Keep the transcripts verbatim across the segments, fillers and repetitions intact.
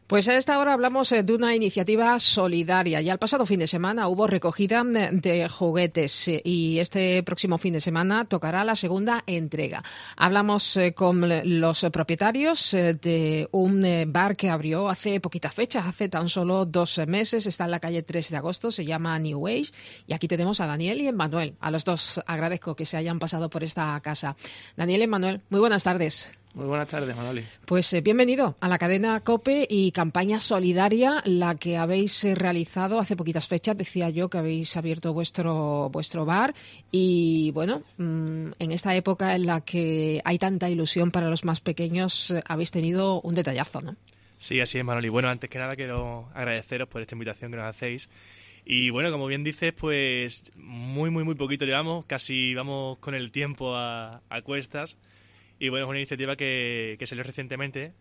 Pues a esta hora hablamos de una iniciativa solidaria. Ya el pasado fin de semana hubo recogida de juguetes y este próximo fin de semana tocará la segunda entrega. Hablamos con los propietarios de un bar que abrió hace poquitas fechas, hace tan solo dos meses. Está en la calle tres de agosto, se llama New Age. Y aquí tenemos a Daniel y Emmanuel. A los dos agradezco que se hayan pasado por esta casa. Daniel y Emmanuel, muy buenas tardes. Muy buenas tardes, Manoli. Pues eh, bienvenido a la cadena COPE y campaña solidaria, la que habéis eh, realizado hace poquitas fechas. Decía yo que habéis abierto vuestro vuestro bar y, bueno, mmm, en esta época en la que hay tanta ilusión para los más pequeños, eh, habéis tenido un detallazo, ¿no? Sí, así es, Manoli. Bueno, antes que nada quiero agradeceros por esta invitación que nos hacéis. Y, bueno, como bien dices, pues muy, muy, muy poquito llevamos. Casi vamos con el tiempo a, a cuestas. Y bueno, es una iniciativa que, que salió recientemente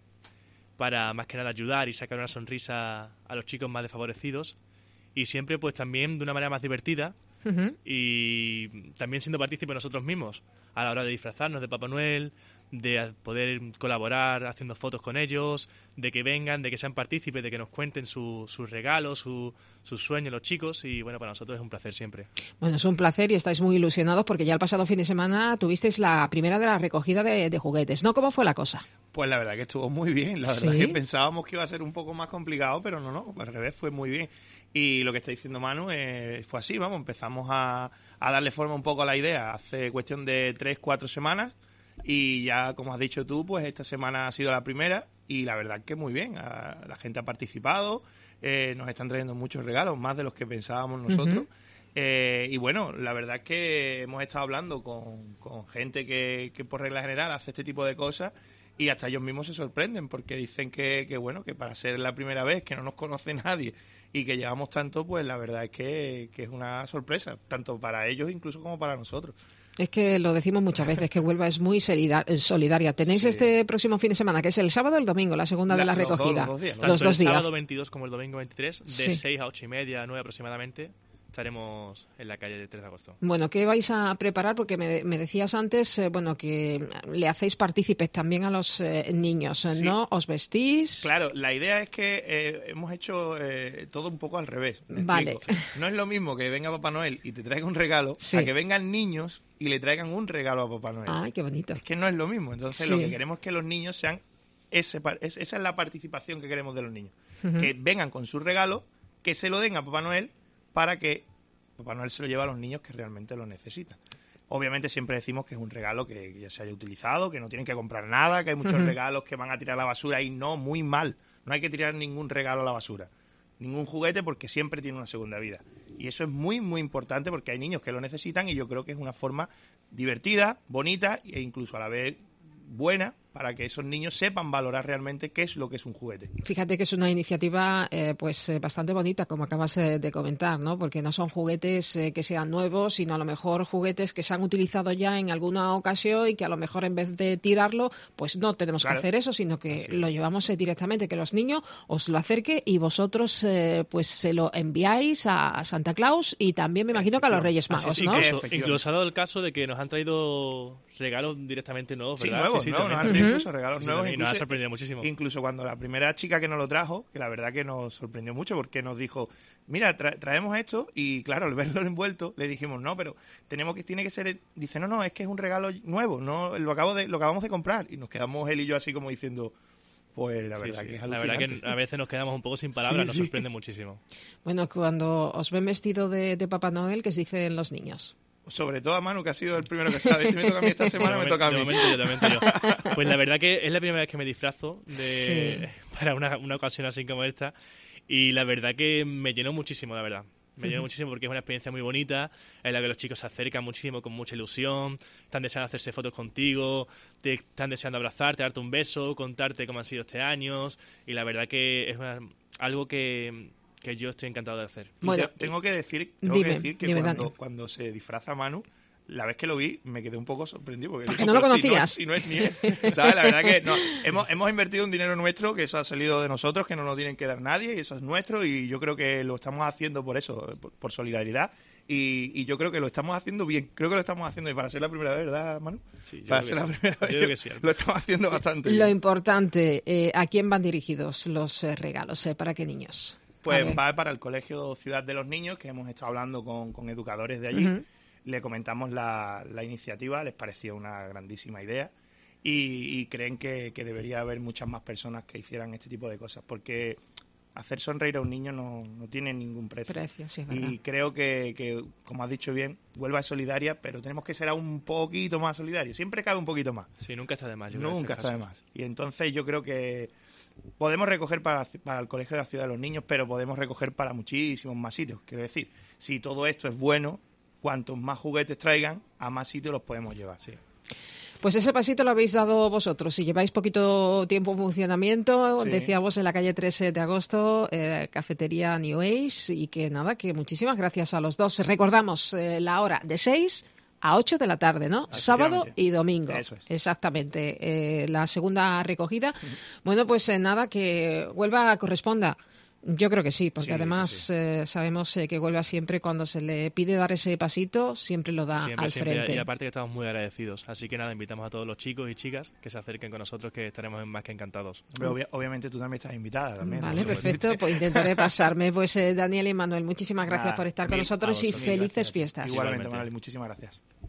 para más que nada ayudar y sacar una sonrisa a los chicos más desfavorecidos y siempre pues también de una manera más divertida uh-huh. y también siendo partícipes nosotros mismos a la hora de disfrazarnos de Papá Noel, de poder colaborar haciendo fotos con ellos, de que vengan, de que sean partícipes, de que nos cuenten su, sus regalos, su, sus sueños los chicos y bueno, para nosotros es un placer siempre. Bueno, es un placer y estáis muy ilusionados porque ya el pasado fin de semana tuvisteis la primera de la recogida de, de juguetes, ¿no? ¿Cómo fue la cosa? Pues la verdad que estuvo muy bien, la verdad ¿Sí? que pensábamos que iba a ser un poco más complicado, pero no, no, al revés, fue muy bien. Y lo que está diciendo Manu eh, fue así, vamos, empezamos a, a darle forma un poco a la idea hace cuestión de tres, cuatro semanas. Y ya, como has dicho tú, pues esta semana ha sido la primera y la verdad que muy bien. A, la gente ha participado, eh, nos están trayendo muchos regalos, más de los que pensábamos nosotros. Uh-huh. Eh, y bueno, la verdad es que hemos estado hablando con, con gente que, que por regla general hace este tipo de cosas y hasta ellos mismos se sorprenden porque dicen que, que bueno, que para ser la primera vez, que no nos conoce nadie y que llevamos tanto, pues la verdad es que, que es una sorpresa, tanto para ellos incluso como para nosotros. Es que lo decimos muchas veces, que Huelva es muy solidaria. Tenéis sí. este próximo fin de semana, que es el sábado o el domingo, la segunda la, de la recogida. Los dos, los dos días. Los dos Tanto el días. sábado veintidós como el domingo veintitrés, de sí. seis a ocho y media, nueve aproximadamente, estaremos en la calle de tres de agosto. Bueno, ¿qué vais a preparar? Porque me, me decías antes, eh, bueno, que le hacéis partícipes también a los eh, niños, sí. ¿no? ¿Os vestís? Claro, la idea es que eh, hemos hecho eh, todo un poco al revés. Vale. Explico. No es lo mismo que venga Papá Noel y te traiga un regalo, sí. a que vengan niños y le traigan un regalo a Papá Noel. Ay, qué bonito. Es que no es lo mismo. Entonces, sí. lo que queremos es que los niños sean... Ese, esa es la participación que queremos de los niños. Uh-huh. Que vengan con su regalo, que se lo den a Papá Noel para que Papá Noel se lo lleve a los niños que realmente lo necesitan. Obviamente siempre decimos que es un regalo que ya se haya utilizado, que no tienen que comprar nada, que hay muchos uh-huh. regalos que van a tirar a la basura y no, muy mal. No hay que tirar ningún regalo a la basura. Ningún juguete porque siempre tiene una segunda vida. Y eso es muy, muy importante porque hay niños que lo necesitan y yo creo que es una forma divertida, bonita e incluso a la vez buena para que esos niños sepan valorar realmente qué es lo que es un juguete. Fíjate que es una iniciativa eh, pues eh, bastante bonita, como acabas eh, de comentar, ¿no? Porque no son juguetes eh, que sean nuevos, sino a lo mejor juguetes que se han utilizado ya en alguna ocasión y que a lo mejor en vez de tirarlo, pues no tenemos claro. que hacer eso, sino que lo llevamos eh, directamente, que los niños os lo acerquen y vosotros eh, pues se lo enviáis a Santa Claus y también me imagino que a los Reyes Magos, sí, sí, ¿no? Incluso, incluso ha dado el caso de que nos han traído regalos directamente nuevos, ¿verdad? Sí, nuevos, sí, sí, nuevos, nos han traído uh-huh. incluso regalos sí, nuevos. Y incluso, nos ha sorprendido muchísimo. Incluso cuando la primera chica que nos lo trajo, que la verdad que nos sorprendió mucho porque nos dijo, mira, tra- traemos esto y claro, al verlo envuelto le dijimos, no, pero tenemos que tiene que ser, dice, no, no, es que es un regalo nuevo, no lo acabo de lo acabamos de comprar y nos quedamos él y yo así como diciendo, pues la verdad sí, sí. que es alucinante. La verdad que a veces nos quedamos un poco sin palabras, sí, nos sí. sorprende muchísimo. Bueno, cuando os ven vestido de, de Papá Noel, ¿qué os dicen los niños? Sobre todo a Manu, que ha sido el primero que sabe. Si me toca a mí esta semana, momento, me toca a mí. De momento yo, de momento yo. Pues la verdad que es la primera vez que me disfrazo de, sí. para una, una ocasión así como esta. Y la verdad que me llenó muchísimo, la verdad. Me llenó uh-huh. muchísimo porque es una experiencia muy bonita, en la que los chicos se acercan muchísimo con mucha ilusión, están deseando hacerse fotos contigo, te están deseando abrazarte, darte un beso, contarte cómo han sido este año. Y la verdad que es una, algo que... que yo estoy encantado de hacer. Bueno, tengo que decir, tengo dime, que, decir que dime, cuando, cuando se disfraza Manu, la vez que lo vi me quedé un poco sorprendido. Porque, porque digo, no lo si conocías. Si no, si no es nieve. ¿Sabes? La verdad que no, hemos, hemos invertido un dinero nuestro, que eso ha salido de nosotros, que no nos tienen que dar nadie, y eso es nuestro, y yo creo que lo estamos haciendo por eso, por, por solidaridad. Y, y yo creo que lo estamos haciendo bien. Creo que lo estamos haciendo, y para ser la primera vez, ¿verdad, Manu? Sí, yo para creo ser que la sí. primera Yo vez. creo que sí. Lo estamos haciendo bastante Lo bien. importante, eh, ¿a quién van dirigidos los eh, regalos? Eh, ¿Para qué niños? Pues va para el Colegio Ciudad de los Niños, que hemos estado hablando con, con educadores de allí. Uh-huh. Le comentamos la, la iniciativa, les pareció una grandísima idea y, y creen que, que debería haber muchas más personas que hicieran este tipo de cosas, porque hacer sonreír a un niño no, no tiene ningún precio. precio sí, y creo que, que, como has dicho bien, Huelva es solidaria, pero tenemos que ser aún un poquito más solidarios. Siempre cabe un poquito más. Sí, nunca está de más. Yo Nunca este está de más. Y entonces yo creo que podemos recoger para, para el Colegio de la Ciudad de los Niños, pero podemos recoger para muchísimos más sitios. Quiero decir, si todo esto es bueno, cuantos más juguetes traigan, a más sitios los podemos llevar. Sí. Pues ese pasito lo habéis dado vosotros. Si lleváis poquito tiempo en funcionamiento, sí. Decíamos en la calle trece de agosto, eh, cafetería New Age, y que nada, que muchísimas gracias a los dos. Recordamos eh, la hora de seis a ocho de la tarde, ¿no? Sábado y domingo. Eso es. Exactamente. Eh, la segunda recogida. Bueno, pues eh, nada, que Huelva corresponda. Yo creo que sí, porque sí, además sí, sí. Eh, sabemos eh, que Huelva siempre, cuando se le pide dar ese pasito, siempre lo da siempre, al siempre. frente. Y aparte que estamos muy agradecidos. Así que nada, invitamos a todos los chicos y chicas que se acerquen con nosotros, que estaremos más que encantados. Pero obvia, obviamente tú también estás invitada. También, vale, ¿no? Perfecto. Pues intentaré pasarme. Pues eh, Daniel y Manuel, muchísimas gracias nada, por estar mil, con nosotros y felices gracias. fiestas. Igualmente, Manuel, muchísimas gracias.